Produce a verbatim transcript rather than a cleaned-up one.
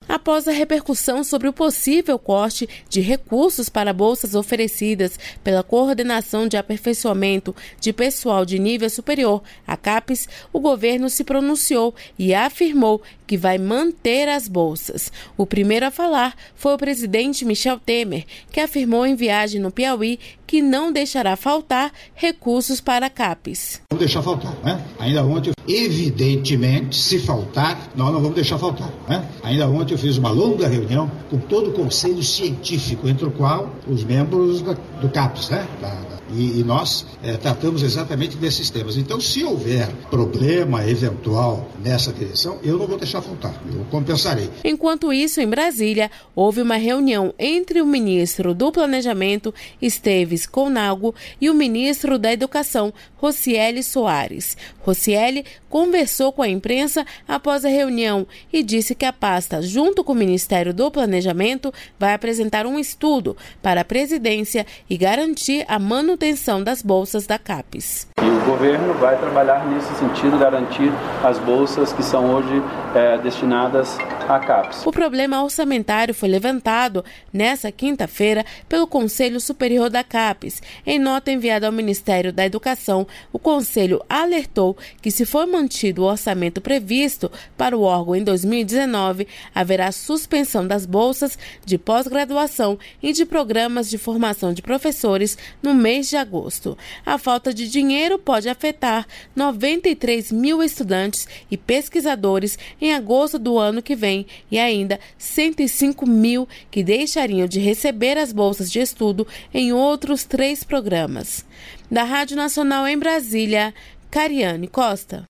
Após a repercussão sobre o possível corte de recursos para bolsas oferecidas pela Coordenação de Aperfeiçoamento de Pessoal de Nível Superior, a CAPES, o governo se pronunciou e afirmou que vai manter as bolsas. O primeiro a falar foi o presidente Michel Temer, que afirmou em viagem no Piauí que não deixará faltar recursos para a CAPES. Não deixar faltar, né? Ainda ontem, evidentemente, se faltar, nós não vamos deixar faltar, né? Ainda ontem eu fiz uma longa reunião com todo o conselho científico, entre o qual os membros da, do CAPES, né? Da, da, e, e nós é, tratamos exatamente desses temas. Então, se houver problema eventual nessa direção, eu não vou deixar faltar, eu compensarei. Enquanto isso, em Brasília, houve uma reunião entre o ministro do Planejamento, Esteves Conago, e o ministro da Educação, Rocieli Soares. Rocieli conversou com a imprensa após a reunião e disse que a pasta, junto com o Ministério do Planejamento, vai apresentar um estudo para a presidência e garantir a manutenção das bolsas da CAPES. E o governo vai trabalhar nesse sentido, garantir as bolsas que são hoje é, destinadas à CAPES. O problema orçamentário foi levantado nesta quinta-feira pelo Conselho Superior da CAPES. Em nota enviada ao Ministério da Educação, o Conselho alertou que, se for mantido o orçamento previsto para o órgão em dois mil e dezenove, haverá suspensão das bolsas de pós-graduação e de programas de formação de professores no mês de agosto. A falta de dinheiro pode afetar noventa e três mil estudantes e pesquisadores em agosto do ano que vem e ainda cento e cinco mil que deixariam de receber as bolsas de estudo em outros três programas. Da Rádio Nacional em Brasília, Cariane Costa.